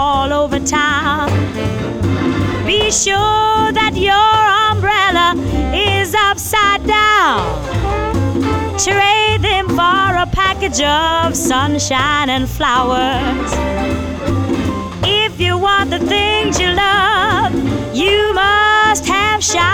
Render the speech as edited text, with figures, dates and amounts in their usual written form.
all over town. Be sure that your umbrella is upside down. Trade them for a package of sunshine and flowers. If you want the things you love, you must have showers.